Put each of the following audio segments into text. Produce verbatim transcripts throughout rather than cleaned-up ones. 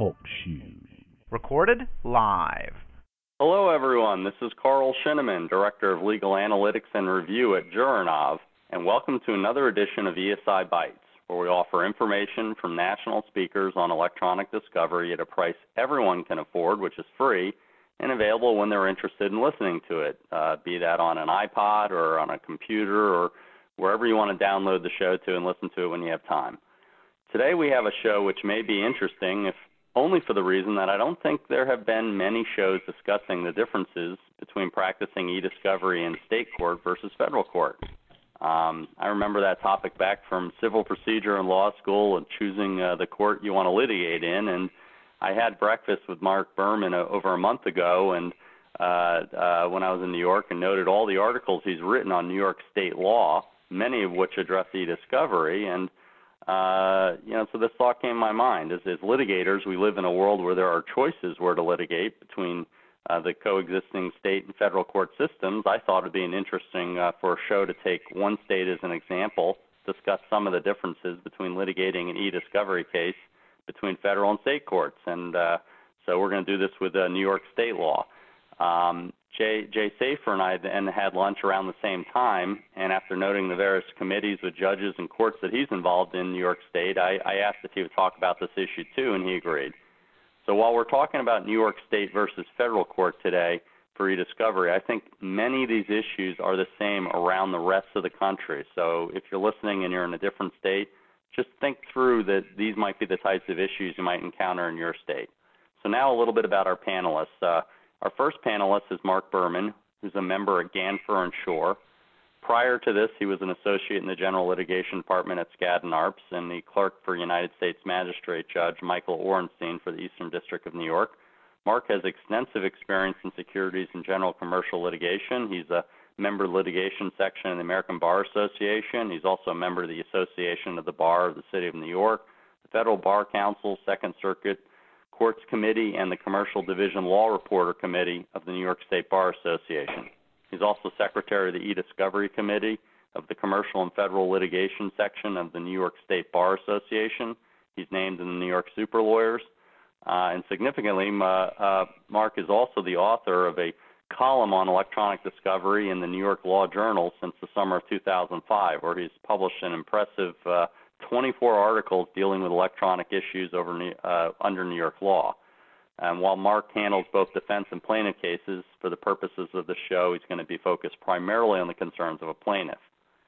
Talk Shoe. Recorded live. Hello, everyone. This is Carl Shinneman, Director of Legal Analytics and Review at Jurinov, and welcome to another edition of E S I Bytes, where we offer information from national speakers on electronic discovery at a price everyone can afford, which is free, and available when they're interested in listening to it, uh, be that on an iPod or on a computer or wherever you want to download the show to and listen to it when you have time. Today we have a show which may be interesting, if only for the reason that I don't think there have been many shows discussing the differences between practicing e-discovery in state court versus federal court. Um, I remember that topic back from civil procedure in law school and choosing uh, the court you want to litigate in, and I had breakfast with Mark Berman uh, over a month ago and uh, uh, when I was in New York, and noted all the articles he's written on New York state law, many of which address e-discovery, and Uh, you know, so this thought came to my mind. As, as litigators, we live in a world where there are choices where to litigate between uh, the coexisting state and federal court systems. I thought it would be an interesting uh, for a show to take one state as an example, discuss some of the differences between litigating an e-discovery case between federal and state courts. And uh, so we're going to do this with uh, New York state law. Um, Jay, Jay Safer and I then had lunch around the same time, and after noting the various committees with judges and courts that he's involved in New York State, I, I asked if he would talk about this issue too, and he agreed. So while we're talking about New York State versus federal court today for e-discovery, I think many of these issues are the same around the rest of the country. So if you're listening and you're in a different state, just think through that these might be the types of issues you might encounter in your state. So now a little bit about our panelists. Uh, Our first panelist is Mark Berman, who's a member at Ganfor and Shore. Prior to this, he was an associate in the General Litigation Department at Skadden Arps and the clerk for United States Magistrate Judge Michael Orenstein for the Eastern District of New York. Mark has extensive experience in securities and general commercial litigation. He's a member of the litigation section of the American Bar Association. He's also a member of the Association of the Bar of the City of New York, the Federal Bar Council, Second Circuit Courts Committee, and the Commercial Division Law Reporter Committee of the New York State Bar Association. He's also Secretary of the e-Discovery Committee of the Commercial and Federal Litigation Section of the New York State Bar Association. He's named in the New York Super Lawyers. Uh, and significantly, uh, uh, Mark is also the author of a column on electronic discovery in the New York Law Journal since the summer of two thousand five, where he's published an impressive uh, twenty-four articles dealing with electronic issues over uh, under New York law. And while Mark handles both defense and plaintiff cases, for the purposes of the show, he's going to be focused primarily on the concerns of a plaintiff.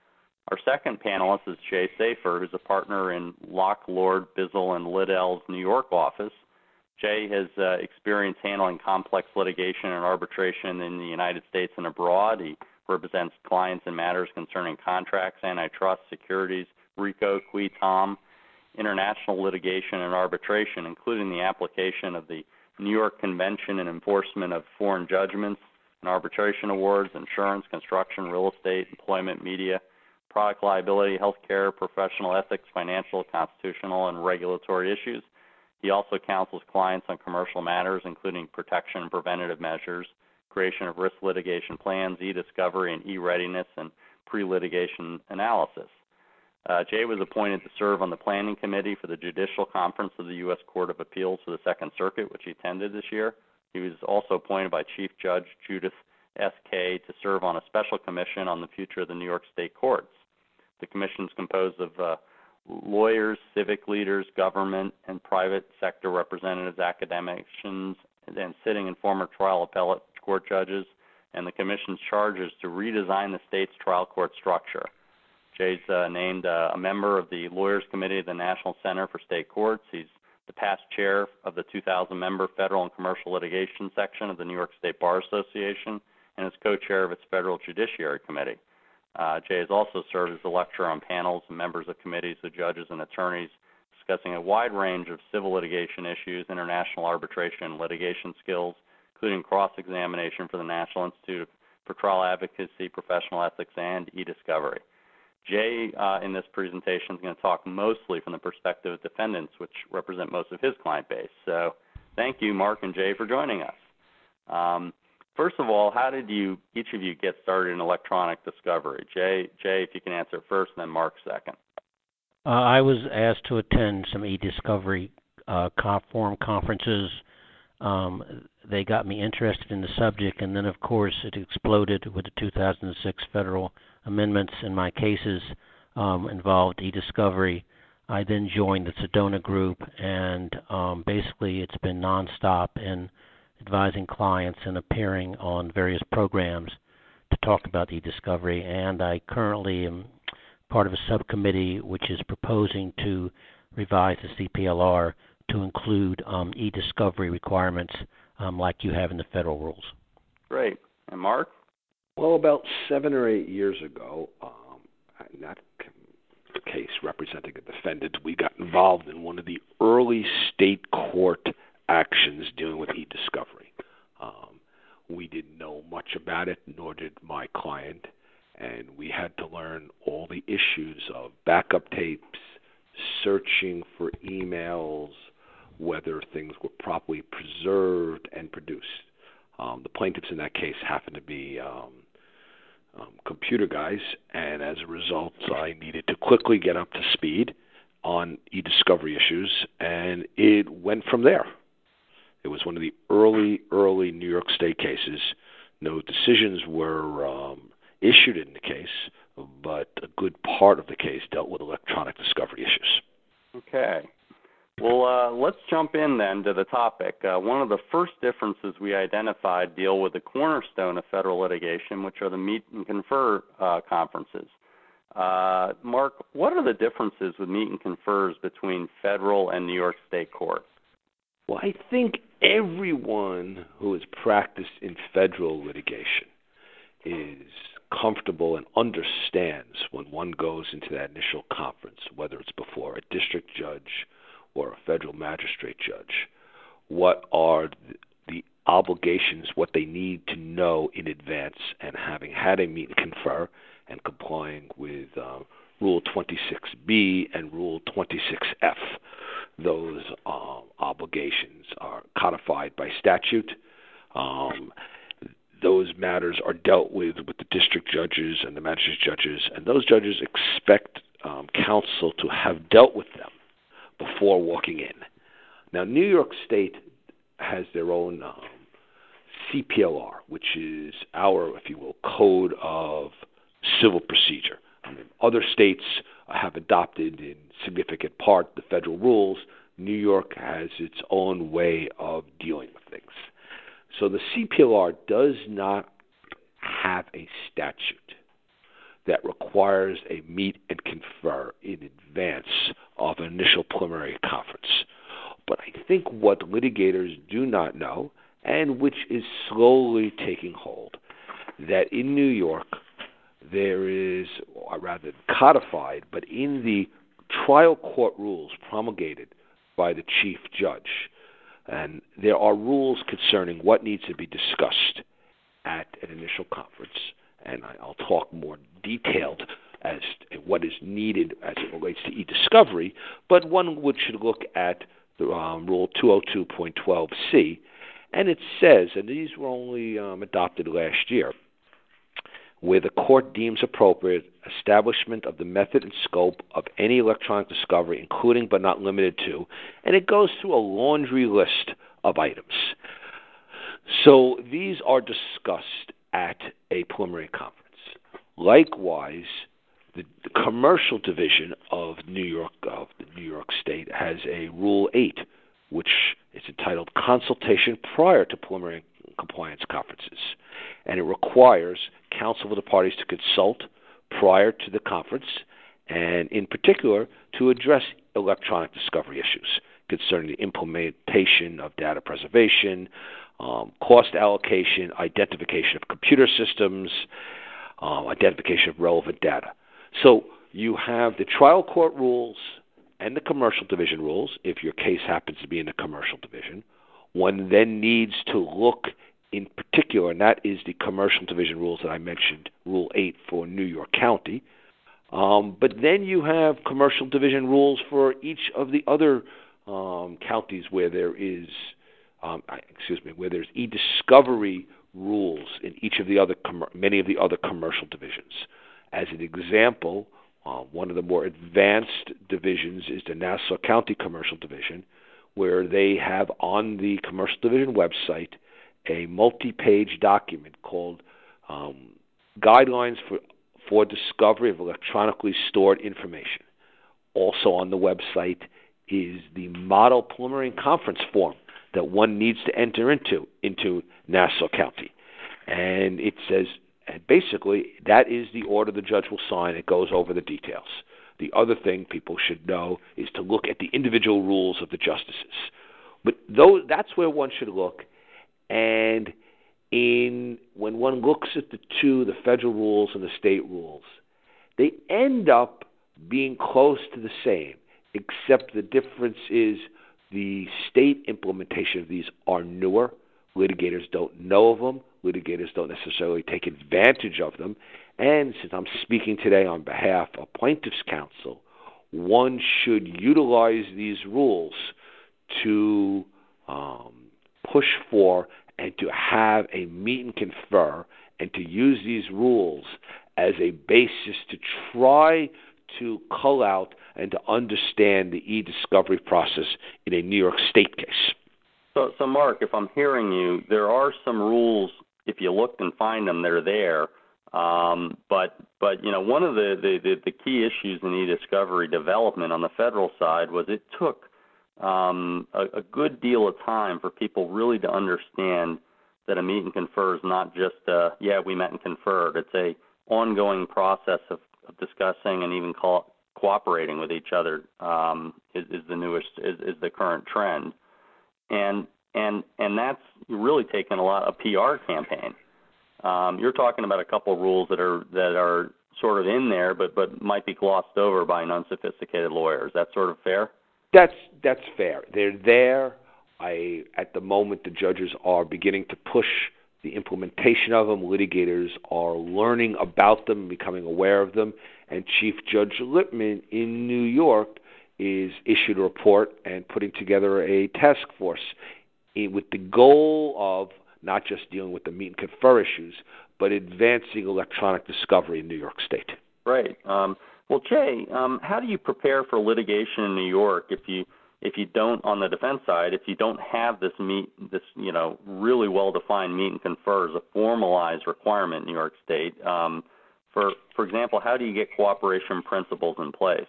Our second panelist is Jay Safer, who's a partner in Locke, Lord, Bizzle, and Liddell's New York office. Jay has uh, experience handling complex litigation and arbitration in the United States and abroad. He represents clients in matters concerning contracts, antitrust, securities, RICO, Qui Tam, international litigation and arbitration, including the application of the New York Convention and enforcement of foreign judgments and arbitration awards, insurance, construction, real estate, employment, media, product liability, healthcare, professional ethics, financial, constitutional, and regulatory issues. He also counsels clients on commercial matters, including protection and preventative measures, creation of risk litigation plans, e-discovery and e-readiness, and pre-litigation analysis. Uh, Jay was appointed to serve on the Planning Committee for the Judicial Conference of the U S Court of Appeals for the Second Circuit, which he attended this year. He was also appointed by Chief Judge Judith S. Kaye to serve on a special commission on the future of the New York State courts. The commission is composed of uh, lawyers, civic leaders, government, and private sector representatives, academicians, and sitting and former trial appellate court judges, and the commission's charge is to redesign the state's trial court structure. Jay's uh, named uh, a member of the Lawyers Committee of the National Center for State Courts. He's the past chair of the two thousand member Federal and Commercial Litigation Section of the New York State Bar Association and is co-chair of its Federal Judiciary Committee. Uh, Jay has also served as a lecturer on panels and members of committees of judges and attorneys discussing a wide range of civil litigation issues, international arbitration and litigation skills, including cross-examination for the National Institute for Trial Advocacy, Professional Ethics, and e-discovery. Jay, uh, in this presentation, is going to talk mostly from the perspective of defendants, which represent most of his client base. So thank you, Mark and Jay, for joining us. Um, first of all, how did you, each of you, get started in electronic discovery? Jay, Jay, if you can answer first, and then Mark second. Uh, I was asked to attend some e-discovery uh, COP forum conferences. Um, they got me interested in the subject, and then, of course, it exploded with the two thousand six federal amendments, and my cases um, involved e-discovery. I then joined the Sedona Group, and um, basically it's been nonstop in advising clients and appearing on various programs to talk about e-discovery. And I currently am part of a subcommittee which is proposing to revise the C P L R to include um, e-discovery requirements um, like you have in the federal rules. Great. And Mark? Well, about seven or eight years ago, um, in that case representing a defendant, we got involved in one of the early state court actions dealing with e-discovery. Um, we didn't know much about it, nor did my client, and we had to learn all the issues of backup tapes, searching for emails, whether things were properly preserved and produced. Um, the plaintiffs in that case happened to be um, um, computer guys, and as a result, I needed to quickly get up to speed on e-discovery issues, and it went from there. It was one of the early, early New York State cases. No decisions were um, issued in the case, but a good part of the case dealt with electronic discovery issues. Okay. Well, uh, let's jump in then to the topic. Uh, one of the first differences we identified deal with the cornerstone of federal litigation, which are the meet and confer uh, conferences. Uh, Mark, what are the differences with meet and confers between federal and New York State court? Well, I think everyone who has practiced in federal litigation is comfortable and understands when one goes into that initial conference, whether it's before a district judge or a federal magistrate judge, what are the obligations, what they need to know in advance, and having had a meet and confer and complying with uh, Rule twenty-six B and Rule twenty-six F. Those um, obligations are codified by statute. Um, those matters are dealt with with the district judges and the magistrate judges, and those judges expect um, counsel to have dealt with them before walking in. Now, New York State has their own um, C P L R, which is our, if you will, code of civil procedure. I mean, other states have adopted in significant part the federal rules. New York has its own way of dealing with things. So the C P L R does not have a statute that requires a meet and confer in advance of an initial preliminary conference. But I think what litigators do not know, and which is slowly taking hold, that in New York there is, or rather codified, but in the trial court rules promulgated by the chief judge, and there are rules concerning what needs to be discussed at an initial conference, and I'll talk more detailed as to what is needed as it relates to e-discovery, but one would should look at the um, Rule two oh two point twelve C, and it says, and these were only um, adopted last year, where the court deems appropriate, establishment of the method and scope of any electronic discovery, including but not limited to, and it goes through a laundry list of items. So these are discussed at a preliminary conference. Likewise, the, the commercial division of New York, of the New York State, has a Rule eight, which is entitled Consultation Prior to Preliminary Compliance Conferences, and it requires counsel for the parties to consult prior to the conference, and in particular to address electronic discovery issues concerning the implementation of data preservation, um, cost allocation, identification of computer systems, um, identification of relevant data. So you have the trial court rules and the commercial division rules, if your case happens to be in the commercial division. One then needs to look in particular, and that is the commercial division rules that I mentioned, Rule eight for New York County. Um, but then you have commercial division rules for each of the other um, counties where there is, um, excuse me, where there's e-discovery rules in each of the other, com- many of the other commercial divisions. As an example, uh, one of the more advanced divisions is the Nassau County Commercial Division, where they have on the Commercial Division website a multi-page document called um, Guidelines for, for Discovery of Electronically Stored Information. Also on the website is the model preliminary conference form that one needs to enter into into Nassau County. And it says, and basically, that is the order the judge will sign. It goes over the details. The other thing people should know is to look at the individual rules of the justices. But those, that's where one should look. And in when one looks at the two, the federal rules and the state rules, they end up being close to the same, except the difference is the state implementation of these are newer. Litigators don't know of them. Litigators don't necessarily take advantage of them. And since I'm speaking today on behalf of plaintiffs' counsel, one should utilize these rules to um, push for and to have a meet and confer and to use these rules as a basis to try to cull out and to understand the e-discovery process in a New York State case. So, so Mark, if I'm hearing you, there are some rules. If you look and find them, they're there. Um, but, but you know, one of the, the, the, the key issues in e-discovery development on the federal side was it took um, a, a good deal of time for people really to understand that a meet and confer is not just, uh, yeah, we met and conferred. It's a ongoing process of, of discussing and even co- cooperating with each other um, is, is the newest, is, is the current trend. And and and that's really taken a lot of P R campaign. Um, you're talking about a couple of rules that are that are sort of in there, but but might be glossed over by an unsophisticated lawyer. Is that sort of fair? That's that's fair. They're there. I at the moment the judges are beginning to push the implementation of them. Litigators are learning about them, becoming aware of them, and Chief Judge Lippman in New York is issued a report and putting together a task force with the goal of not just dealing with the meet and confer issues, but advancing electronic discovery in New York State. Right. Um, well, Jay, um, how do you prepare for litigation in New York if you if you don't, on the defense side, if you don't have this meet this you know really well defined meet and confer as a formalized requirement in New York State? Um, for for example, how do you get cooperation principles in place?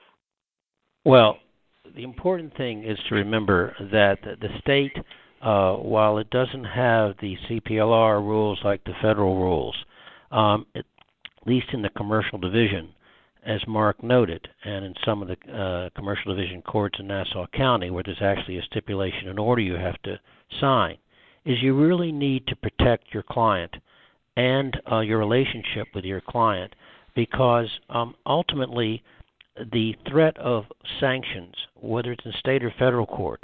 Well, the important thing is to remember that the state, uh, while it doesn't have the C P L R rules like the federal rules, um, at least in the commercial division, as Mark noted, and in some of the uh, commercial division courts in Nassau County, where there's actually a stipulation and order you have to sign, is you really need to protect your client and uh, your relationship with your client, because um, ultimately the threat of sanctions, whether it's in state or federal court,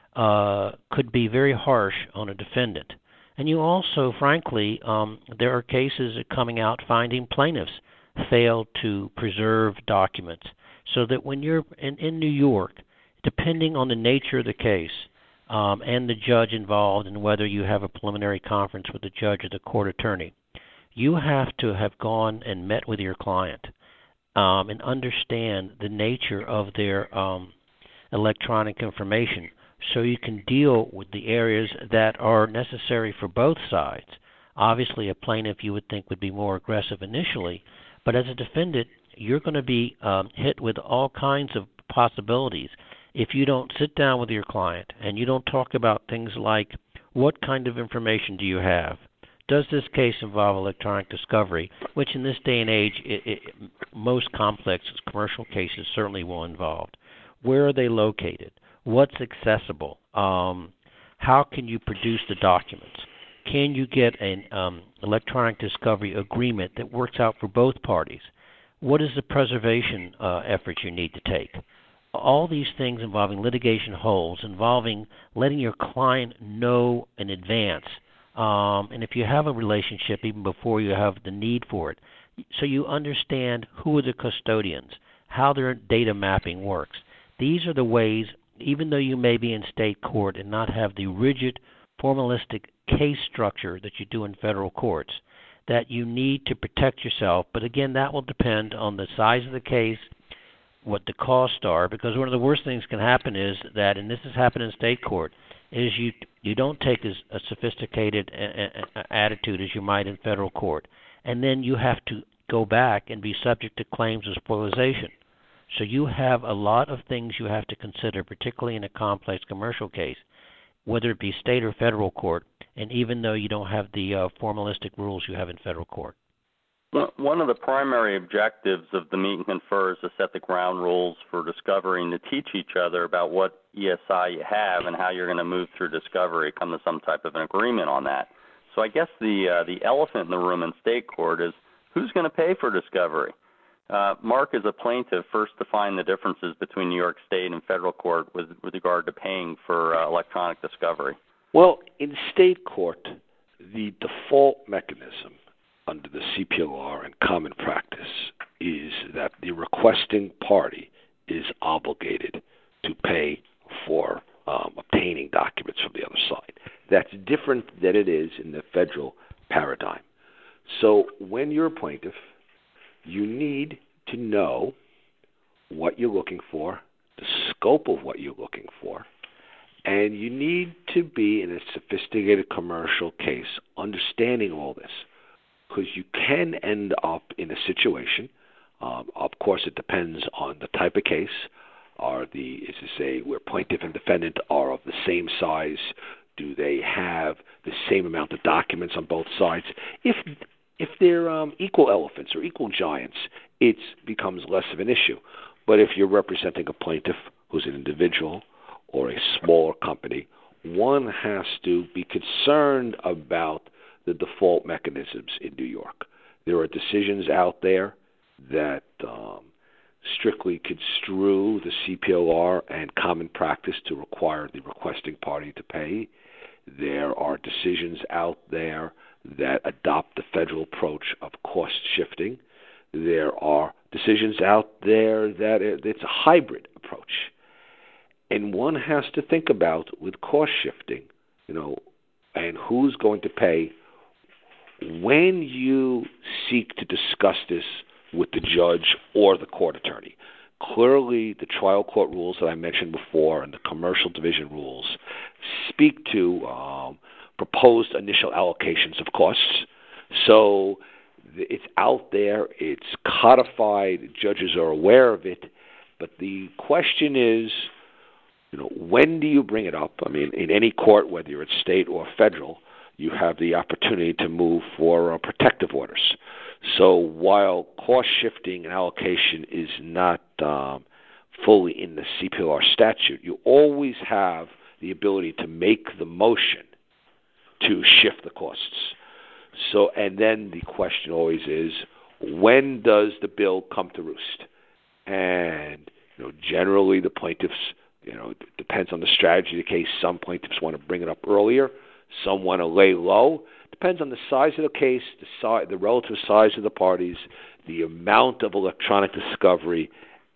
uh, could be very harsh on a defendant. And you also, frankly, um, there are cases coming out finding plaintiffs failed to preserve documents, so that when you're in, in New York, depending on the nature of the case um, and the judge involved and whether you have a preliminary conference with the judge or the court attorney, you have to have gone and met with your client Um, and understand the nature of their um, electronic information, so you can deal with the areas that are necessary for both sides. Obviously, a plaintiff you would think would be more aggressive initially, but as a defendant, you're going to be um, hit with all kinds of possibilities if you don't sit down with your client and you don't talk about things like, what kind of information do you have? Does this case involve electronic discovery, which in this day and age, it, it, most complex commercial cases certainly will involve? Where are they located? What's accessible? Um, how can you produce the documents? Can you get an um, electronic discovery agreement that works out for both parties? What is the preservation uh, efforts you need to take? All these things involving litigation holds, involving letting your client know in advance. Um, and if you have a relationship, even before you have the need for it, so you understand who are the custodians, how their data mapping works. These are the ways, even though you may be in state court and not have the rigid, formalistic case structure that you do in federal courts, that you need to protect yourself. But again, that will depend on the size of the case, what the costs are, because one of the worst things can happen is that, and this has happened in state court, is you you don't take as a sophisticated a, a, attitude as you might in federal court, and then you have to go back and be subject to claims of spoliation. So you have a lot of things you have to consider, particularly in a complex commercial case, whether it be state or federal court, and even though you don't have the uh, formalistic rules you have in federal court. One of the primary objectives of the meet and confer is to set the ground rules for discovery and to teach each other about what E S I you have and how you're going to move through discovery, come to some type of an agreement on that. So I guess the uh, the elephant in the room in state court is who's going to pay for discovery? Uh, Mark, as a plaintiff, first define the differences between New York State and federal court with, with regard to paying for uh, electronic discovery. Well, in state court, the default mechanism under the C P L R and common practice is that the requesting party is obligated to pay for um, obtaining documents from the other side. That's different than it is in the federal paradigm. So when you're a plaintiff, you need to know what you're looking for, the scope of what you're looking for, and you need to be in a sophisticated commercial case understanding all this, because you can end up in a situation, um, of course it depends on the type of case, are the, is to say, where plaintiff and defendant are of the same size, do they have the same amount of documents on both sides? If if they're um, equal elephants or equal giants, it becomes less of an issue. But if you're representing a plaintiff who's an individual or a smaller company, one has to be concerned about the default mechanisms in New York. There are decisions out there that um, strictly construe the C P L R and common practice to require the requesting party to pay. There are decisions out there that adopt the federal approach of cost shifting. There are decisions out there that it's a hybrid approach. And one has to think about, with cost shifting, you know, and who's going to pay, when you seek to discuss this with the judge or the court attorney. Clearly, the trial court rules that I mentioned before and the commercial division rules speak to um, proposed initial allocations of costs. So it's out there, it's codified, judges are aware of it, but the question is, you know, when do you bring it up? I mean, in any court, whether it's state or federal, you have the opportunity to move for uh, protective orders. So while cost shifting and allocation is not um, fully in the C P L R statute, you always have the ability to make the motion to shift the costs. So, and then the question always is, when does the bill come to roost? And you know, generally the plaintiffs, you know, it depends on the strategy of the case. Some plaintiffs want to bring it up earlier. Some want to lay low. Depends on the size of the case, the size, the relative size of the parties, the amount of electronic discovery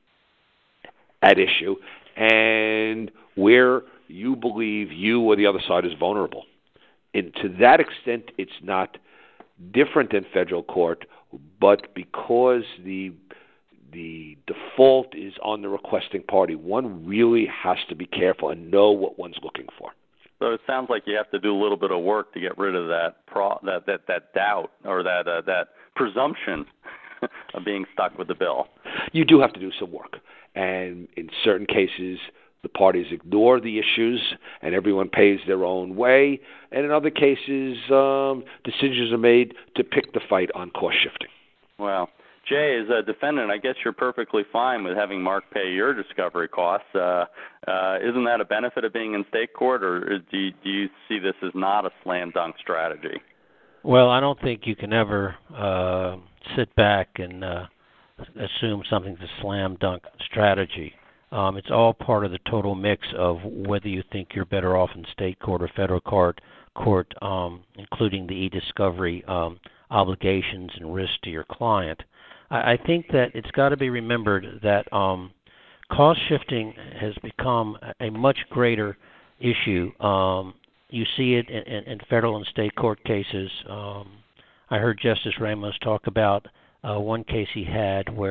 at issue, and where you believe you or the other side is vulnerable. And to that extent, it's not different than federal court, but because the the default is on the requesting party, one really has to be careful and know what one's looking for. So it sounds like you have to do a little bit of work to get rid of that pro, that, that, that doubt or that uh, that presumption of being stuck with the bill. You do have to do some work. And in certain cases, the parties ignore the issues and everyone pays their own way. And in other cases, um, decisions are made to pick the fight on cost shifting. Well, Jay, as a defendant, I guess you're perfectly fine with having Mark pay your discovery costs. Uh, uh, isn't that a benefit of being in state court, or do you, do you see this as not a slam dunk strategy? Well, I don't think you can ever uh, sit back and uh, assume something's a slam dunk strategy. Um, it's all part of the total mix of whether you think you're better off in state court or federal court, court um, including the e-discovery um, obligations and risks to your client. I think that it's got to be remembered that um, cost shifting has become a much greater issue. Um, you see it in, in, in federal and state court cases. Um, I heard Justice Ramos talk about uh, one case he had where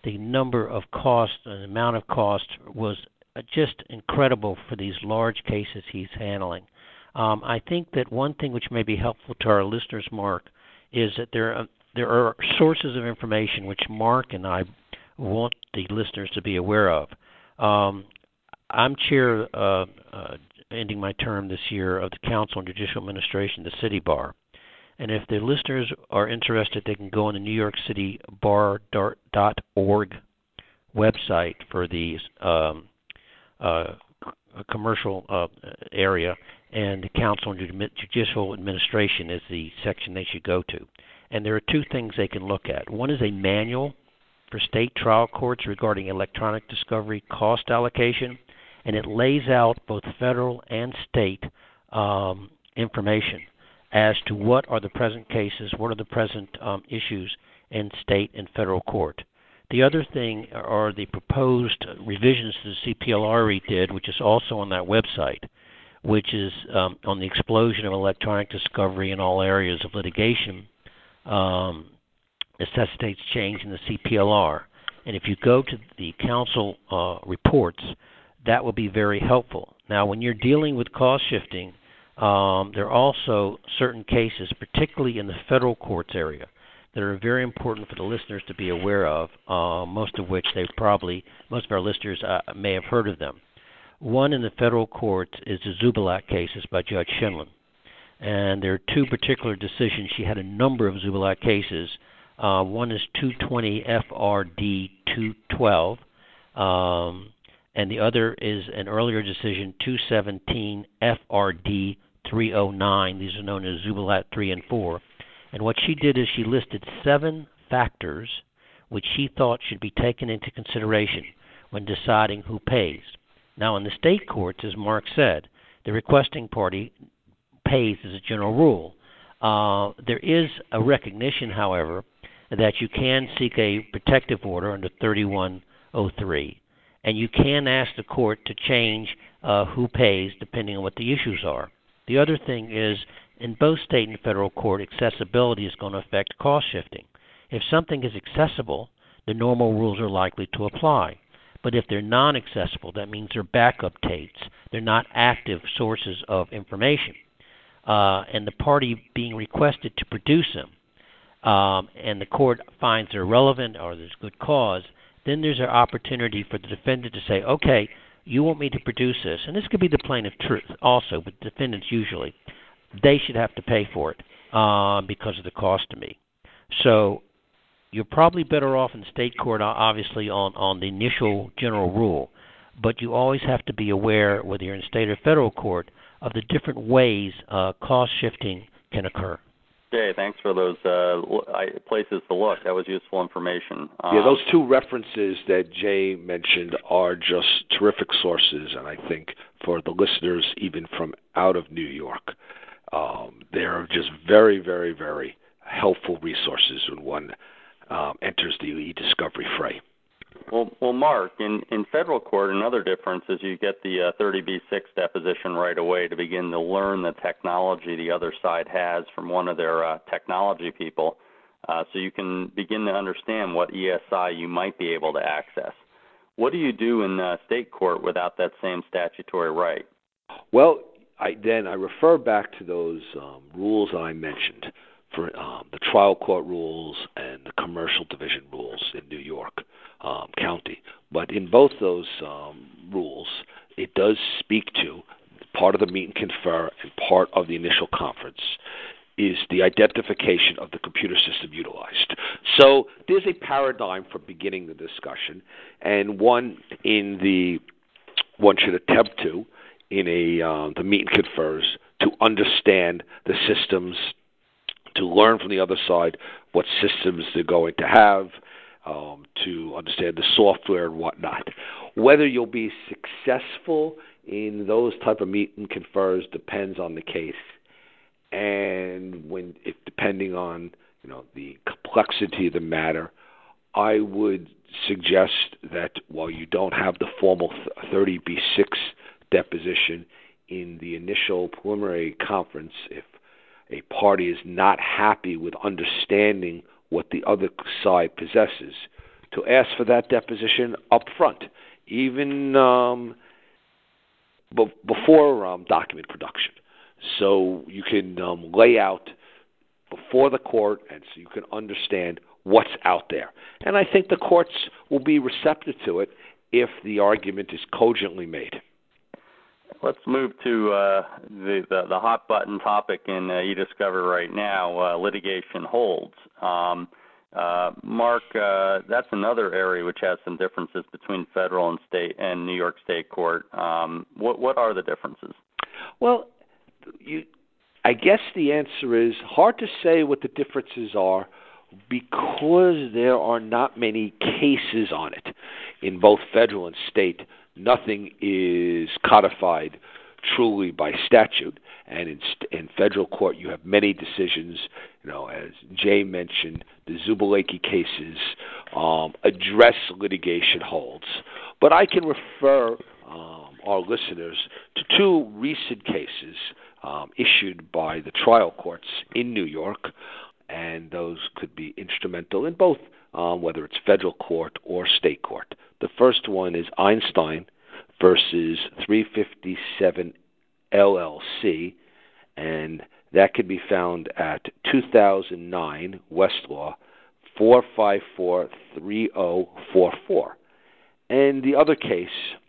the number of costs and amount of cost was just incredible for these large cases he's handling. Um, I think that one thing which may be helpful to our listeners, Mark, is that there are, there are sources of information which Mark and I want the listeners to be aware of. Um, I'm chair, uh, uh, ending my term this year, of the Council on Judicial Administration, the City Bar. And if the listeners are interested, they can go on the New York City Bar dot org website for the um, uh, commercial uh, area, and the Council on Judicial Administration is the section they should go to. And there are two things they can look at. One is a manual for state trial courts regarding electronic discovery cost allocation, and it lays out both federal and state um, information as to what are the present cases, what are the present um, issues in state and federal court. The other thing are the proposed revisions to the C P L R we did, which is also on that website, which is um, on the explosion of electronic discovery in all areas of litigation, um, necessitates change in the C P L R. And if you go to the council uh, reports, that will be very helpful. Now, when you're dealing with cost shifting, um, there are also certain cases, particularly in the federal courts area, that are very important for the listeners to be aware of, uh, most of which they probably, most of our listeners uh, may have heard of them. One in the federal courts is the Zubelak cases by Judge Shinlin. And there are two particular decisions. She had a number of Zubelak cases. Uh, one is two twenty F R D two twelve, um, and the other is an earlier decision, two seventeen F R D three oh nine. These are known as Zubelak three and four. And what she did is she listed seven factors which she thought should be taken into consideration when deciding who pays. Now, in the state courts, as Mark said, the requesting party pays as a general rule. Uh, there is a recognition, however, that you can seek a protective order under thirty-one oh three, and you can ask the court to change uh, who pays depending on what the issues are. The other thing is, in both state and federal court, accessibility is going to affect cost shifting. If something is accessible, the normal rules are likely to apply. But if they're non-accessible, that means they're backup tapes. They're not active sources of information. Uh, and the party being requested to produce them, um, and the court finds they're relevant or there's good cause, then there's an opportunity for the defendant to say, okay, you want me to produce this, and this could be the plaintiff truth also, but defendants usually, they should have to pay for it uh, because of the cost to me. So you're probably better off in state court, obviously, on, on the initial general rule, but you always have to be aware, whether you're in state or federal court, of the different ways uh, cost shifting can occur. Jay, thanks for those uh, places to look. That was useful information. Um, yeah, those two references that Jay mentioned are just terrific sources, and I think for the listeners, even from out of New York, um, they're just very, very, very helpful resources when one um, enters the e-discovery fray. Well, well, Mark, in, in federal court, another difference is you get the uh, thirty B six deposition right away to begin to learn the technology the other side has from one of their uh, technology people, uh, so you can begin to understand what E S I you might be able to access. What do you do in uh, state court without that same statutory right? Well, I, then I refer back to those um, rules I mentioned for um, the trial court rules and the commercial division rules in New York um, County. But in both those um, rules, it does speak to part of the meet and confer and part of the initial conference is the identification of the computer system utilized. So there's a paradigm for beginning the discussion, and one in the one should attempt to in a uh, the meet and confers to understand the systems, to learn from the other side what systems they're going to have, um, to understand the software and whatnot. Whether you'll be successful in those type of meet and confers depends on the case, and when it depending on you know the complexity of the matter, I would suggest that while you don't have the formal thirty B six deposition in the initial preliminary conference, if a party is not happy with understanding what the other side possesses, to ask for that deposition up front, even um, b- before um, document production. So you can um, lay out before the court, and so you can understand what's out there. And I think the courts will be receptive to it if the argument is cogently made. Let's move to uh, the, the the hot button topic in uh, e-discovery right now: uh, litigation holds. Um, uh, Mark, uh, that's another area which has some differences between federal and state and New York State Court. Um, what what are the differences? Well, you, I guess the answer is hard to say what the differences are because there are not many cases on it. In both federal and state, nothing is codified truly by statute, and in, st- in federal court you have many decisions. You know, as Jay mentioned, the Zubaleki cases um, address litigation holds. But I can refer um, our listeners to two recent cases um, issued by the trial courts in New York, and those could be instrumental in both, um, whether it's federal court or state court. The first one is Einstein versus three fifty-seven L L C, and that can be found at two thousand nine Westlaw four five four three zero four four. And the other case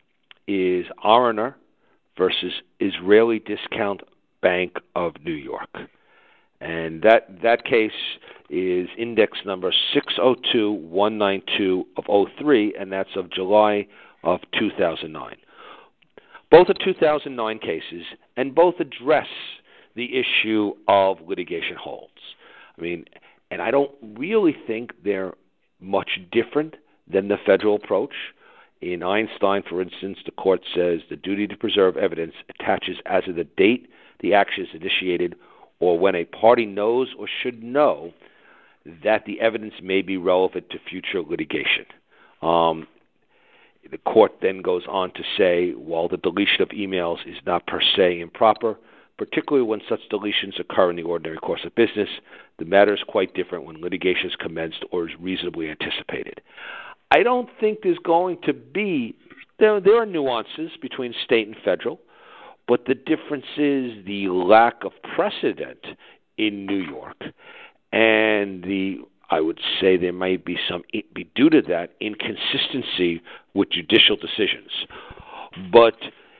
is Aroner versus Israeli Discount Bank of New York. And that that case is index number six zero two one nine two of oh three, and that's of July of two thousand nine. Both are two thousand nine cases, and both address the issue of litigation holds. I mean, and I don't really think they're much different than the federal approach. In Einstein, for instance, the court says the duty to preserve evidence attaches as of the date the action is initiated or when a party knows or should know that the evidence may be relevant to future litigation. Um, the court then goes on to say, while the deletion of emails is not per se improper, particularly when such deletions occur in the ordinary course of business, the matter is quite different when litigation is commenced or is reasonably anticipated. I don't think there's going to be, there, there are nuances between state and federal, but the difference is the lack of precedent in New York, and the I would say there might be some be due to that inconsistency with judicial decisions. But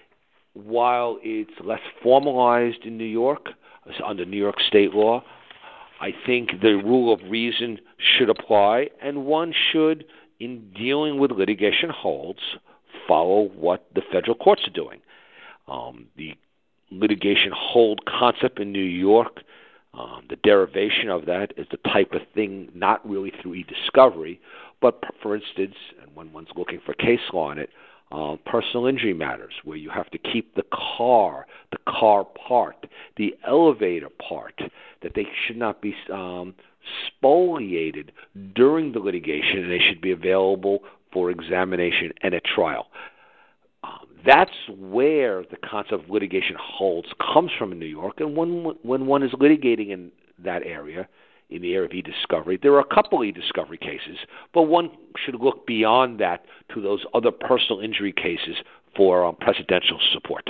while it's less formalized in New York under New York state law, I think the rule of reason should apply, and one should, in dealing with litigation holds, follow what the federal courts are doing. Um, the litigation hold concept in New York, um, the derivation of that is the type of thing not really through e-discovery, but for instance, and when one's looking for case law on it, uh, personal injury matters, where you have to keep the car, the car part, the elevator part, that they should not be um, spoliated during the litigation, and they should be available for examination and at trial. Um, that's where the concept of litigation holds comes from in New York, and when when one is litigating in that area, in the area of e-discovery, there are a couple e-discovery cases, but one should look beyond that to those other personal injury cases for um, precedential support.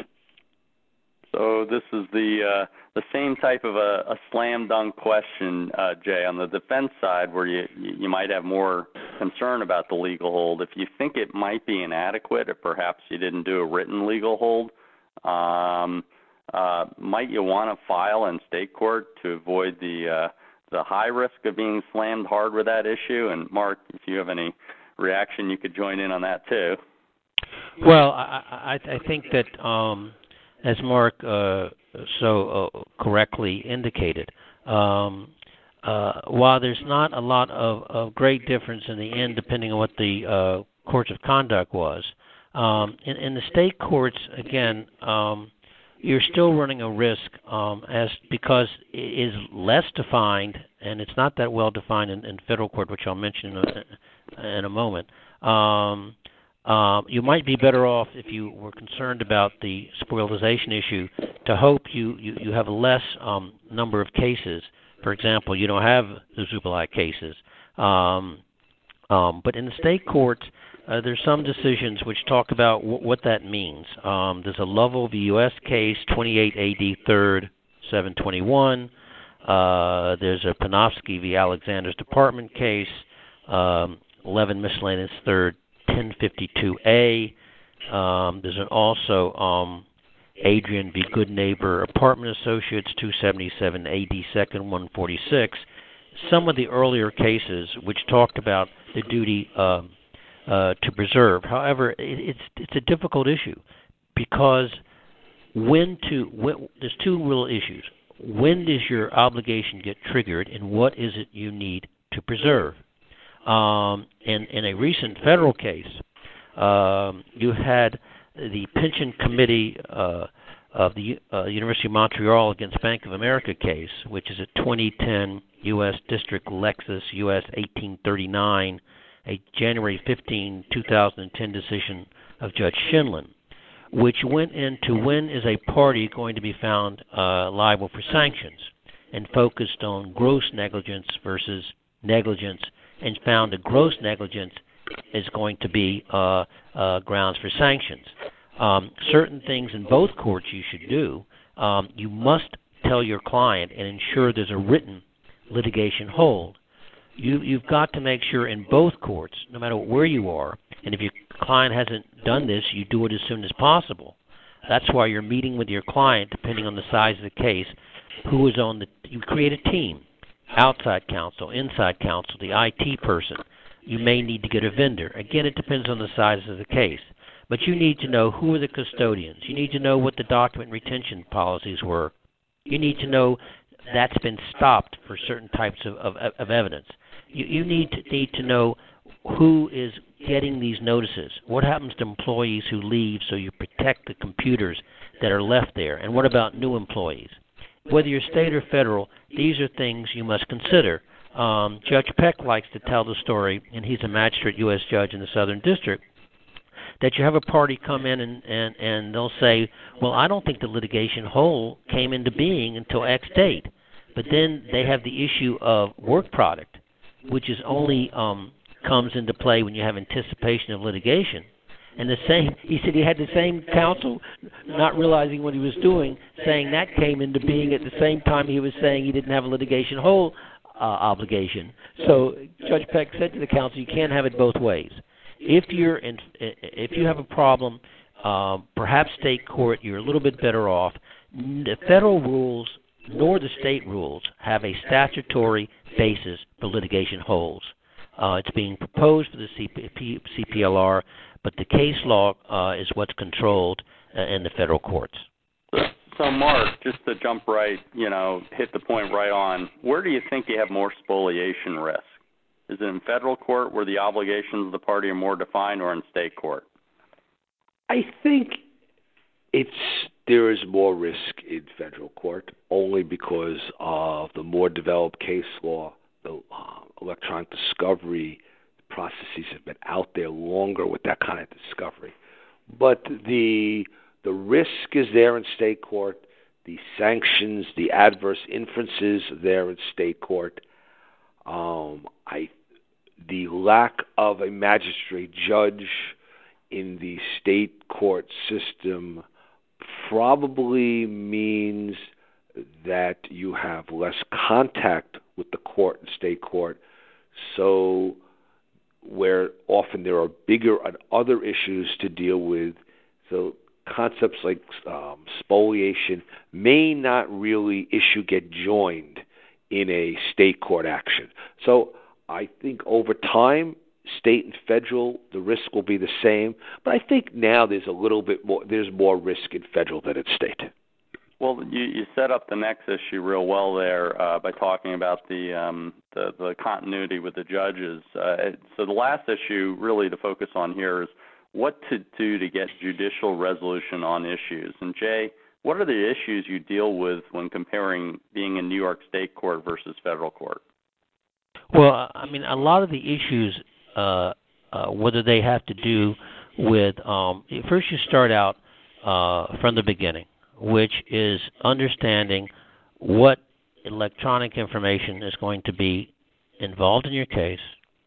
So this is the uh, the same type of a, a slam dunk question, uh, Jay, on the defense side, where you you might have more concern about the legal hold. If you think it might be inadequate, or perhaps you didn't do a written legal hold, um, uh, might you want to file in state court to avoid the uh, the high risk of being slammed hard with that issue? And Mark, if you have any reaction, you could join in on that too. Well, I, I, I think that. Um As Mark uh, so uh, correctly indicated, um, uh, while there's not a lot of, of great difference in the end, depending on what the uh, courts of conduct was, um, in, in the state courts, again, um, you're still running a risk um, as because it is less defined, and it's not that well defined in, in federal court, which I'll mention in a, in a moment. Um, Um, you might be better off, if you were concerned about the spoilization issue, to hope you, you, you have a less um, number of cases. For example, you don't have the Zubalak cases. Um, Um, but in the state courts, uh, there's some decisions which talk about w- what that means. Um, there's a Lovell v. U S case, twenty-eight A D third, seven twenty-one. Uh, there's a Panofsky v. Alexander's Department case, um, eleven Miscellaneous third, ten fifty-two A. Um, there's an also um, Adrian v. Goodneighbor Apartment Associates, two seventy-seven A D second, one forty-six. Some of the earlier cases which talked about the duty uh, uh, to preserve. However, it, it's it's a difficult issue because when to when, there's two real issues. When does your obligation get triggered, and what is it you need to preserve? Um, in in a recent federal case, um, you had the pension committee uh, of the uh, University of Montreal against Bank of America case, which is a twenty ten U S District Lexus U S eighteen thirty-nine, a January fifteenth, two thousand ten decision of Judge Shinlin, which went into when is a party going to be found uh, liable for sanctions, and focused on gross negligence versus negligence, and found that gross negligence is going to be uh, uh, grounds for sanctions. Um, certain things in both courts you should do. Um, you must tell your client and ensure there's a written litigation hold. You, you've got to make sure in both courts, no matter where you are, and if your client hasn't done this, you do it as soon as possible. That's why you're meeting with your client, depending on the size of the case, who is on the, you create a team, outside counsel, inside counsel, the I T person. You may need to get a vendor. Again, it depends on the size of the case. But you need to know who are the custodians. You need to know what the document retention policies were. You need to know that's been stopped for certain types of, of, of evidence. You, you need to need to know who is getting these notices. What happens to employees who leave so you protect the computers that are left there? And what about new employees? Whether you're state or federal, these are things you must consider. Um, Judge Peck likes to tell the story, and he's a magistrate U S judge in the Southern District, that you have a party come in and, and, and they'll say, well, I don't think the litigation whole came into being until X date. But then they have the issue of work product, which is only um, comes into play when you have anticipation of litigation. And the same, he said he had the same counsel, not realizing what he was doing, saying that came into being at the same time he was saying he didn't have a litigation whole uh, obligation. So Judge Peck said to the counsel, you can't have it both ways. If you're in, if you have a problem, uh, perhaps state court, you're a little bit better off. The federal rules nor the state rules have a statutory basis for litigation holds. Uh, it's being proposed for the C P, C P L R, but the case law uh, is what's controlled uh, in the federal courts. So, Mark, just to jump right, you know, hit the point right on, where do you think you have more spoliation risk? Is it in federal court where the obligations of the party are more defined, or in state court? I think it's there is more risk in federal court only because of the more developed case law, the uh, electronic discovery processes have been out there longer with that kind of discovery. But the the risk is there in state court, the sanctions, the adverse inferences are there in state court. Um, I the lack of a magistrate judge in the state court system probably means that you have less contact with the court and state court, so where often there are bigger and other issues to deal with, so concepts like um, spoliation may not really issue get joined in a state court action. So I think over time, state and federal, the risk will be the same. But I think now there's a little bit more, there's more risk in federal than in state. Well, you, you set up the next issue real well there uh, by talking about the, um, the the continuity with the judges. Uh, so the last issue really to focus on here is what to do to get judicial resolution on issues. And Jay, what are the issues you deal with when comparing being in New York State court versus federal court? Well, I mean, a lot of the issues, uh, uh, whether they have to do with, um, first you start out uh, from the beginning, which is understanding what electronic information is going to be involved in your case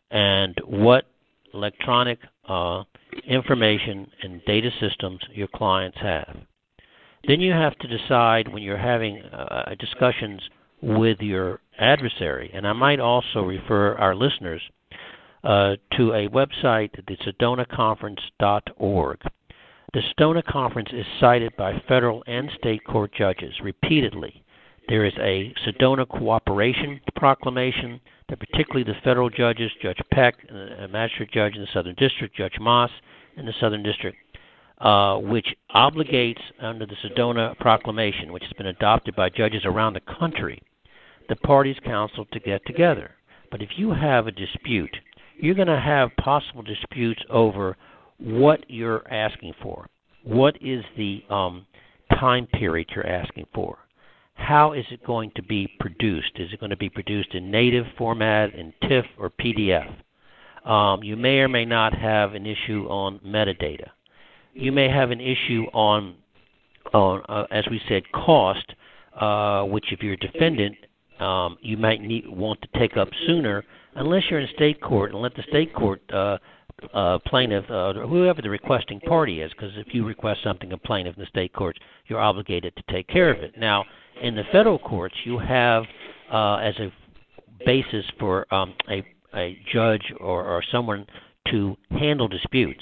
and what electronic uh, information and data systems your clients have. Then you have to decide when you're having uh, discussions with your adversary, and I might also refer our listeners uh, to a website, the sedona conference dot org. The Sedona Conference is cited by federal and state court judges repeatedly. There is a Sedona Cooperation Proclamation that particularly the federal judges, Judge Peck, a magistrate judge in the Southern District, Judge Moss in the Southern District, uh, which obligates under the Sedona Proclamation, which has been adopted by judges around the country, the parties counsel to get together. But if you have a dispute, you're going to have possible disputes over what you're asking for. What is the um, time period you're asking for? How is it going to be produced? Is it going to be produced in native format, in TIFF, or P D F? Um, you may or may not have an issue on metadata. You may have an issue on, on uh, as we said, cost, uh, which if you're a defendant, um, you might need, want to take up sooner, unless you're in state court, and let the state court uh, uh, plaintiff, uh, whoever the requesting party is, because if you request something of plaintiff in the state courts, you're obligated to take care of it. Now, in the federal courts, you have uh, as a basis for um, a, a judge or, or someone to handle disputes.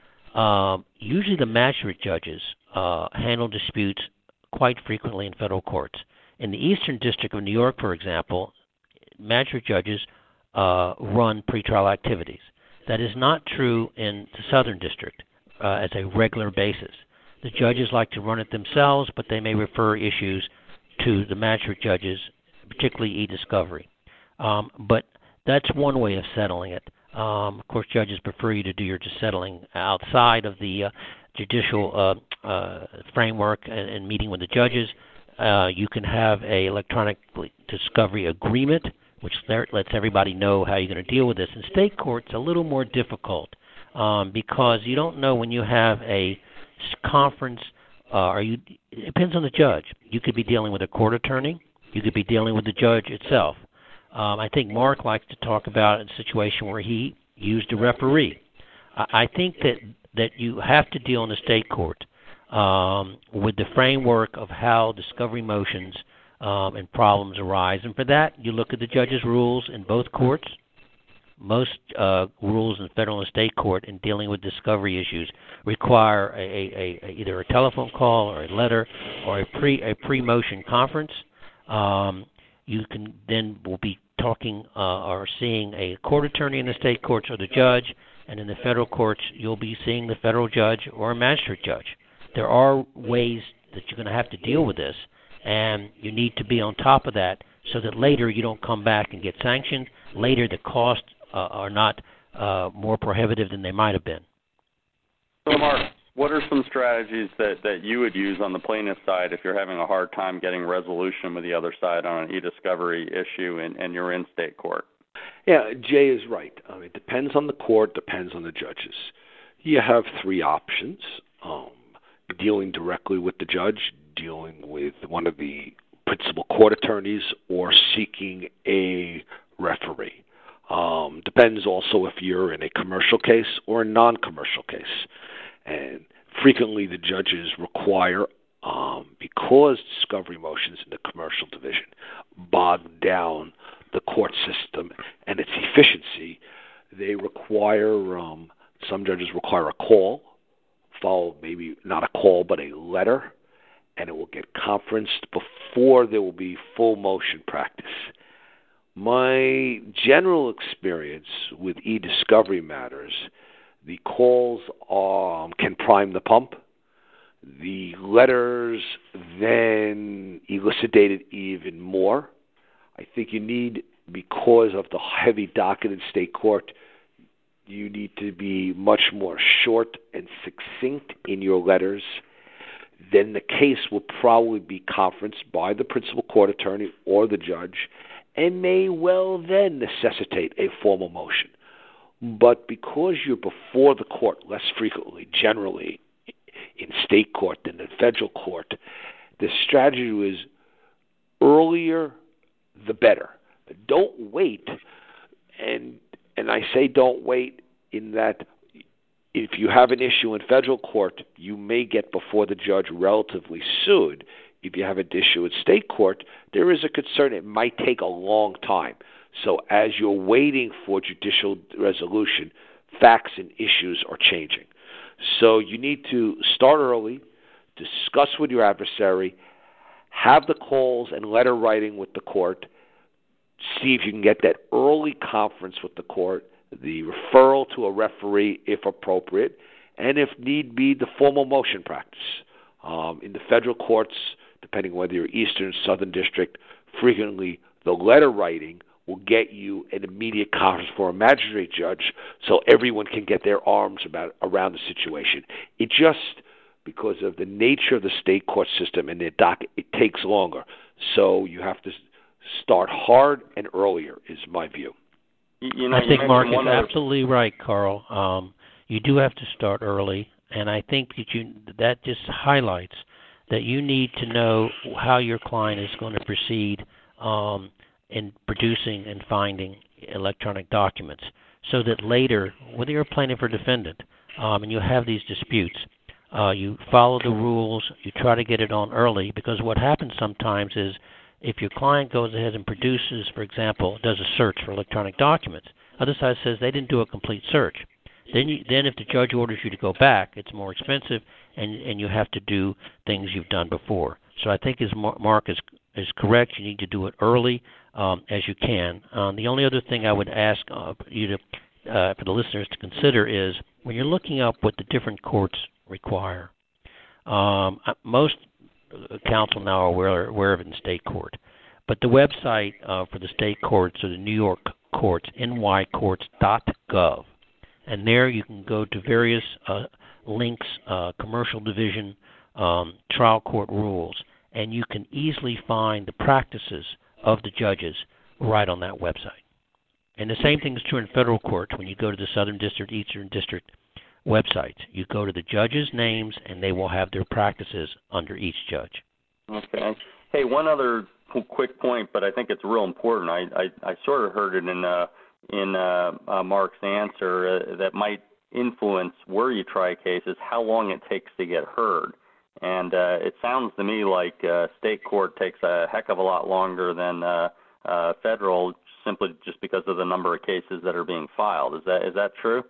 Um, usually the magistrate judges uh, handle disputes quite frequently in federal courts. In the Eastern District of New York, for example, magistrate judges uh, run pretrial activities. That is not true in the Southern District uh, as a regular basis. The judges like to run it themselves, but they may refer issues to the magistrate judges, particularly e-discovery. Um, but that's one way of settling it. Um, of course, judges prefer you to do your settling outside of the uh, judicial uh, uh, framework and, and meeting with the judges. Uh, you can have a electronic discovery agreement, which lets everybody know how you're going to deal with this. In state court, it's a little more difficult um, because you don't know when you have a conference. Uh, or you, it depends on the judge. You could be dealing with a court attorney. You could be dealing with the judge itself. Um, I think Mark likes to talk about a situation where he used a referee. I, I think that, that you have to deal in the state court um, with the framework of how discovery motions um, and problems arise. And for that, you look at the judge's rules in both courts. Most uh, rules in federal and state court in dealing with discovery issues require a, a, a, either a telephone call or a letter or a pre a pre-motion conference. Um, you can then will be talking uh, or seeing a court attorney in the state courts or the judge, and in the federal courts you'll be seeing the federal judge or a magistrate judge. There are ways that you're going to have to deal with this, and you need to be on top of that so that later you don't come back and get sanctioned. Later the costs uh, are not uh, more prohibitive than they might have been. So, Mark, what are some strategies that, that you would use on the plaintiff side if you're having a hard time getting resolution with the other side on an e-discovery issue and, and you're in state court? Yeah, Jay is right. Um, it depends on the court, depends on the judges. You have three options, um, dealing directly with the judge, dealing with one of the principal court attorneys, or seeking a referee. Um, depends also if you're in a commercial case or a non-commercial case. And frequently the judges require, um, because discovery motions in the commercial division bog down the court system and its efficiency, they require, um, some judges require a call, followed maybe not a call but a letter, and it will get conferenced before there will be full motion practice. My general experience with e-discovery matters, the calls um, can prime the pump. The letters then elucidate it even more. I think you need, because of the heavy docket in state court, you need to be much more short and succinct in your letters. Then the case will probably be conferenced by the principal court attorney or the judge, and may well then necessitate a formal motion. But because you're before the court less frequently, generally in state court than in federal court, the strategy is earlier the better. Don't wait and and I say don't wait in that if you have an issue in federal court, you may get before the judge relatively soon. If you have an issue in state court, there is a concern it might take a long time. So as you're waiting for judicial resolution, facts and issues are changing. So you need to start early, discuss with your adversary, have the calls and letter writing with the court, see if you can get that early conference with the court, the referral to a referee if appropriate, and if need be, the formal motion practice. Um, in the federal courts, depending whether you're Eastern, Southern District, frequently the letter writing will get you an immediate conference for a magistrate judge so everyone can get their arms about around the situation. It just, because of the nature of the state court system and their docket, it takes longer. So you have to start hard and earlier is my view. You know, I think Mark is other... absolutely right, Carl. Um, you do have to start early, and I think that you that just highlights that you need to know how your client is going to proceed um, in producing and finding electronic documents, so that later, whether you're a plaintiff or defendant, um, and you have these disputes, uh, you follow the rules, you try to get it on early, because what happens sometimes is if your client goes ahead and produces, for example, does a search for electronic documents, other side says they didn't do a complete search. Then, you, then if the judge orders you to go back, it's more expensive, and and you have to do things you've done before. So I think as Mark is is correct, you need to do it early um, as you can. Um, the only other thing I would ask uh, you to, uh, for the listeners to consider is when you're looking up what the different courts require. Um, most counsel now are aware, aware of it in state court, but the website uh, for the state courts are the New York courts, N Y courts dot gov. And there you can go to various uh, links, uh, commercial division, um, trial court rules, and you can easily find the practices of the judges right on that website. And the same thing is true in federal courts. When you go to the Southern District, Eastern District websites, you go to the judges' names, and they will have their practices under each judge. Okay. Hey, one other quick point, but I think it's real important. I, I, I sort of heard it in uh, in uh, uh, Mark's answer uh, that might influence where you try cases, how long it takes to get heard. And uh, it sounds to me like uh, state court takes a heck of a lot longer than uh, uh, federal, simply just because of the number of cases that are being filed. Is that is that true?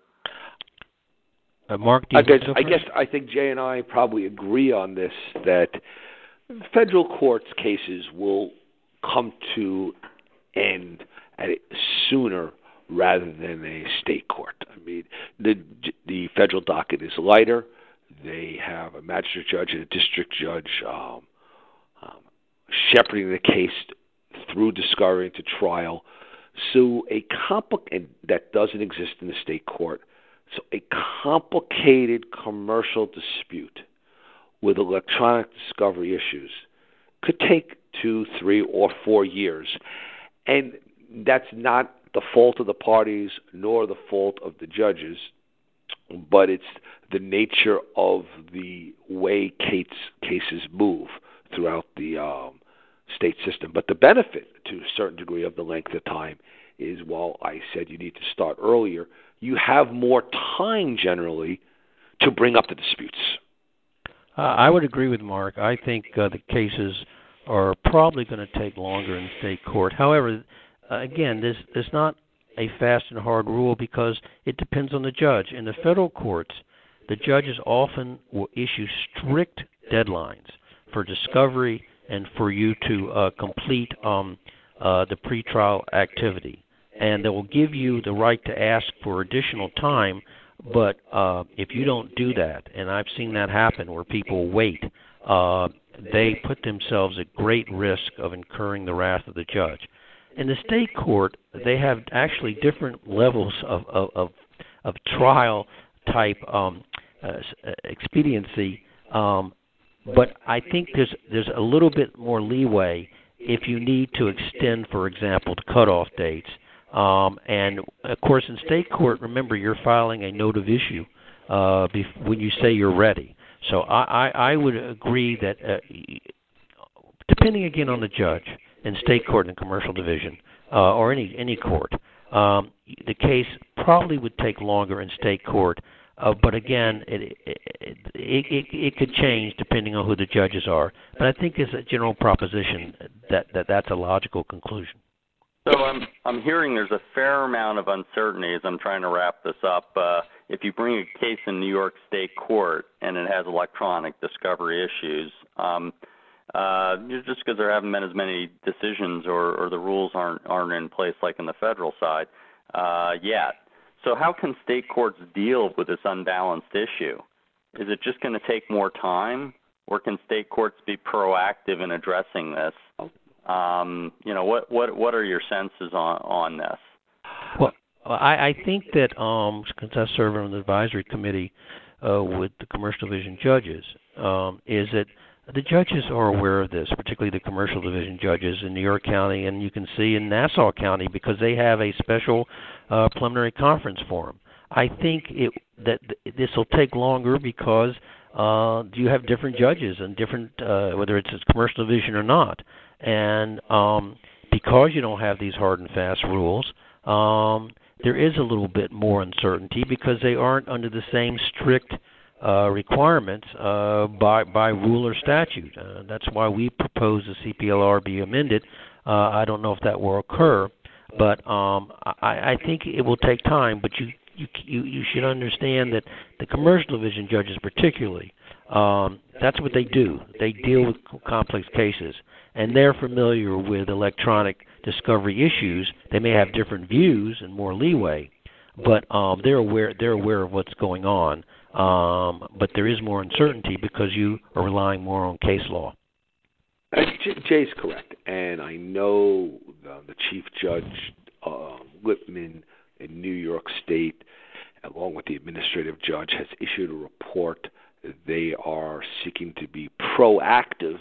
Uh, Mark, do you I guess, go I guess I think Jay and I probably agree on this, that federal courts cases will come to end at it sooner rather than a state court. I mean, the the federal docket is lighter. They have a magistrate judge and a district judge um, um, shepherding the case through discovery to trial. So a compli- and that doesn't exist in the state court. So a complicated commercial dispute with electronic discovery issues could take two, three, or four years. And that's not the fault of the parties nor the fault of the judges, but it's the nature of the way case, cases move throughout the um, state system. But the benefit, to a certain degree, of the length of time is, while I said you need to start earlier, you have more time generally to bring up the disputes. Uh, I would agree with Mark. I think uh, the cases are probably going to take longer in state court. However, uh, again, this is not a fast and hard rule because it depends on the judge. In the federal courts, the judges often will issue strict deadlines for discovery and for you to uh, complete um, uh, the pretrial activity. And they will give you the right to ask for additional time, but uh, if you don't do that, and I've seen that happen where people wait, uh, they put themselves at great risk of incurring the wrath of the judge. In the state court, they have actually different levels of of, of, of trial type um, uh, expediency, um, but I think there's there's a little bit more leeway if you need to extend, for example, the cutoff dates. Um, and, of course, in state court, remember, you're filing a note of issue uh, bef- when you say you're ready. So I, I, I would agree that, uh, depending, again, on the judge in state court and commercial division uh, or any any court, um, the case probably would take longer in state court. Uh, but again, it it, it it it could change depending on who the judges are. But I think as a general proposition that, that that's a logical conclusion. So I'm I'm hearing there's a fair amount of uncertainty as I'm trying to wrap this up. Uh, if you bring a case in New York State Court and it has electronic discovery issues, um, uh, just because there haven't been as many decisions or, or the rules aren't aren't in place like in the federal side uh, yet. So how can state courts deal with this unbalanced issue? Is it just going to take more time, or can state courts be proactive in addressing this? Um, you know, what, what what are your senses on, on this? Well, I, I think that um, since I serve on the advisory committee uh, with the commercial division judges, um, is that the judges are aware of this, particularly the commercial division judges in New York County, and you can see in Nassau County because they have a special uh, preliminary conference forum. I think it, that this will take longer because uh, you have different judges and different, uh, whether it's a commercial division or not. And um, because you don't have these hard and fast rules, um, there is a little bit more uncertainty because they aren't under the same strict uh, requirements uh, by by rule or statute. Uh, that's why we propose the C P L R be amended. Uh, I don't know if that will occur, but um, I, I think it will take time. But you, you you you should understand that the commercial division judges, particularly, um, that's what they do. They deal with complex cases, and they're familiar with electronic discovery issues. They may have different views and more leeway, but um, they're aware they're aware of what's going on. Um, but there is more uncertainty because you are relying more on case law. Uh, Jay's correct, and I know the, the Chief Judge uh, Whitman in New York State, along with the administrative judge, has issued a report. They are seeking to be proactive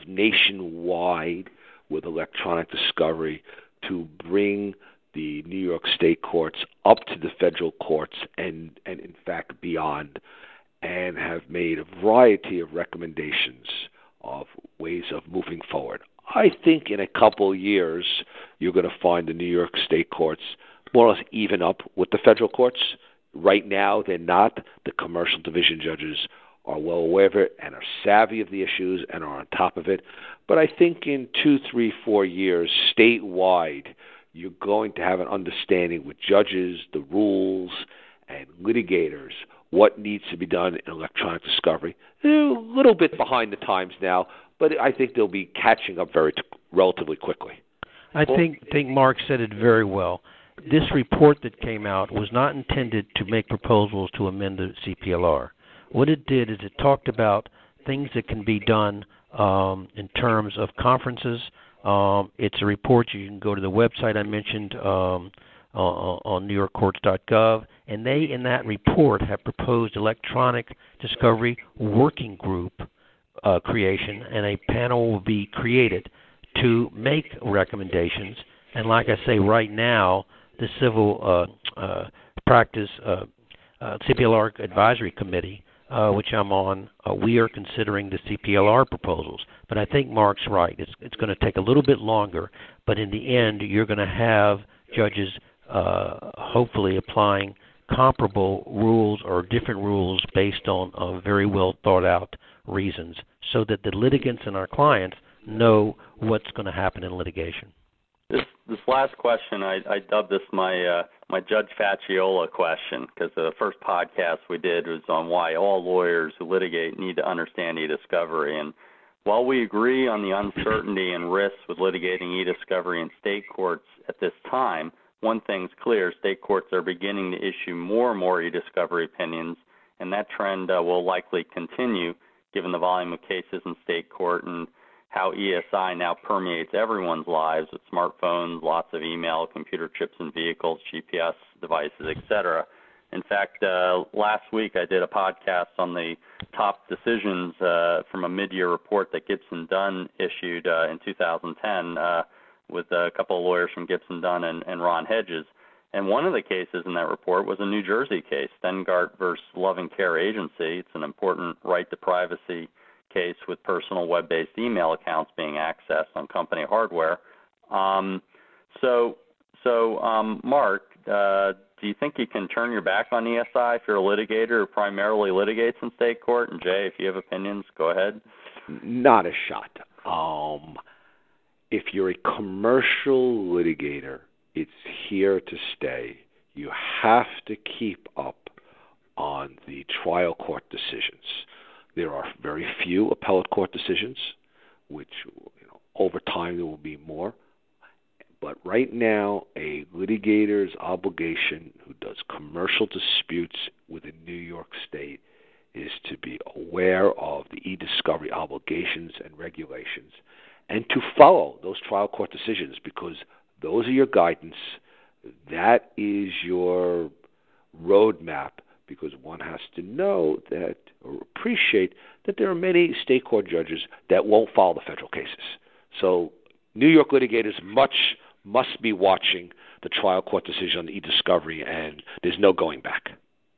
nationwide with electronic discovery to bring the New York State courts up to the federal courts and, and in fact, beyond, and have made a variety of recommendations of ways of moving forward. I think in a couple of years, you're going to find the New York State courts more or less even up with the federal courts. Right now, they're not. The commercial division judges are well aware of it and are savvy of the issues and are on top of it. But I think in two, three, four years, statewide, you're going to have an understanding with judges, the rules, and litigators what needs to be done in electronic discovery. They're a little bit behind the times now, but I think they'll be catching up very t- relatively quickly. I think think Mark said it very well. This report that came out was not intended to make proposals to amend the C P L R. What it did is it talked about things that can be done um, in terms of conferences. Um, it's a report. You can go to the website I mentioned um, uh, on new york courts dot gov, and they, in that report, have proposed electronic discovery working group uh, creation, and a panel will be created to make recommendations. And like I say, right now, the Civil uh, uh, Practice uh, uh, C P L R Advisory Committee, uh, which I'm on, uh, we are considering the C P L R proposals. But I think Mark's right. It's, it's going to take a little bit longer, but in the end, you're going to have judges uh, hopefully applying comparable rules or different rules based on uh, very well thought out reasons so that the litigants and our clients know what's going to happen in litigation. This this last question, I, I dubbed this my uh, my Judge Faciola question, because the first podcast we did was on why all lawyers who litigate need to understand e-discovery. And while we agree on the uncertainty and risks with litigating e-discovery in state courts at this time, one thing's clear: state courts are beginning to issue more and more e-discovery opinions, and that trend uh, will likely continue given the volume of cases in state court and how E S I now permeates everyone's lives with smartphones, lots of email, computer chips in vehicles, G P S devices, et cetera. In fact, uh, last week I did a podcast on the top decisions uh, from a mid-year report that Gibson Dunn issued uh, in two thousand ten uh, with a couple of lawyers from Gibson Dunn and, and Ron Hedges. And one of the cases in that report was a New Jersey case, Stengart versus Loving Care Agency. It's an important right to privacy case with personal web-based email accounts being accessed on company hardware. Um, so, so um, Mark, uh, do you think you can turn your back on E S I if you're a litigator who primarily litigates in state court? And Jay, if you have opinions, go ahead. Not a shot. Um, if you're a commercial litigator, it's here to stay. You have to keep up on the trial court decisions. There are very few appellate court decisions, which, you know, over time there will be more. But right now, a litigator's obligation who does commercial disputes within New York State is to be aware of the e-discovery obligations and regulations and to follow those trial court decisions, because those are your guidance. That is your roadmap, because one has to know that or appreciate that there are many state court judges that won't follow the federal cases. So New York litigators much must be watching the trial court decision on e-discovery, and there's no going back.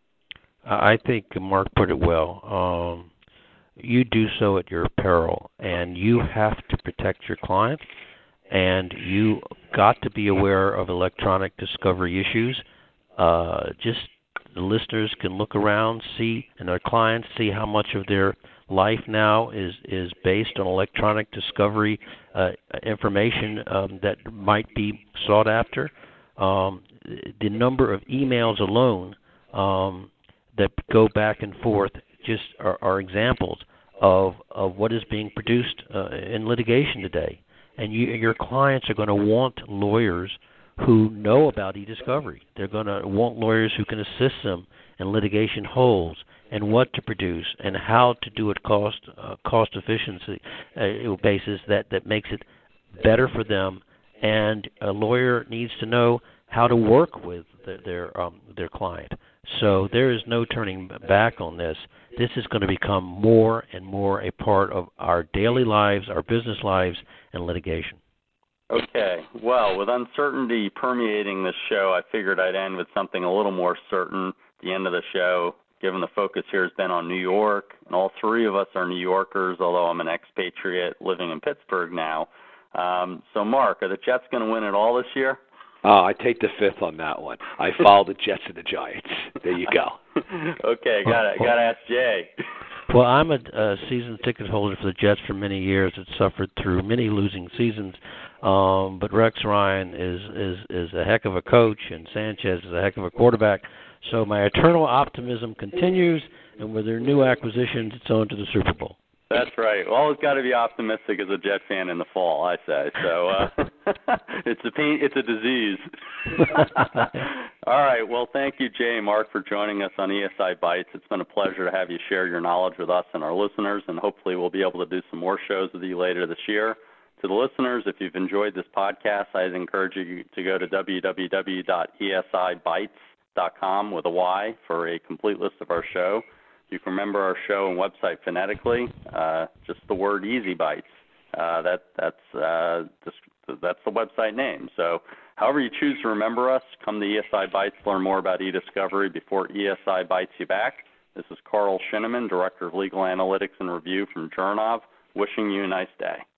I think Mark put it well. Um, you do so at your peril, and you have to protect your client, and you got to be aware of electronic discovery issues. Uh, just the listeners can look around, see, and their clients see how much of their life now is, is based on electronic discovery uh, information um, that might be sought after. Um, the number of emails alone um, that go back and forth just are, are examples of, of what is being produced uh, in litigation today. And you, your clients are going to want lawyers who know about e-discovery. They're going to want lawyers who can assist them in litigation holes and what to produce and how to do it cost uh, cost efficiency uh, basis that, that makes it better for them. And a lawyer needs to know how to work with their their, um, their client. So there is no turning back on this. This is going to become more and more a part of our daily lives, our business lives, and litigation. Okay. Well, with uncertainty permeating this show, I figured I'd end with something a little more certain at the end of the show, given the focus here has been on New York, and all three of us are New Yorkers, although I'm an expatriate living in Pittsburgh now. Um, so, Mark, are the Jets going to win it all this year? Uh, I take the fifth on that one. I follow the Jets and the Giants. There you go. Okay, got to got to ask Jay. Well, I'm a, a season ticket holder for the Jets for many years. It suffered through many losing seasons, um, but Rex Ryan is, is is a heck of a coach, and Sanchez is a heck of a quarterback. So my eternal optimism continues, and with their new acquisitions, it's on to the Super Bowl. That's right. Always got to be optimistic as a Jet fan in the fall, I say. So uh, it's a pain, it's a disease. All right. Well, thank you, Jay and Mark, for joining us on E S I Bites. It's been a pleasure to have you share your knowledge with us and our listeners, and hopefully we'll be able to do some more shows with you later this year. To the listeners, if you've enjoyed this podcast, I'd encourage you to go to w w w dot e s i bites dot com with a Y for a complete list of our show. You can remember our show and website phonetically, uh, just the word Easy Bites. Uh, that that's uh, just, that's the website name. So, however you choose to remember us, come to E S I Bites, learn more about e-discovery before E S I bites you back. This is Carl Shinneman, Director of Legal Analytics and Review from Jernov, wishing you a nice day.